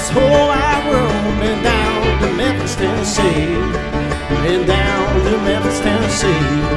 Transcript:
this whole wide world. Been down to Memphis, Tennessee. Been down to Memphis, Tennessee.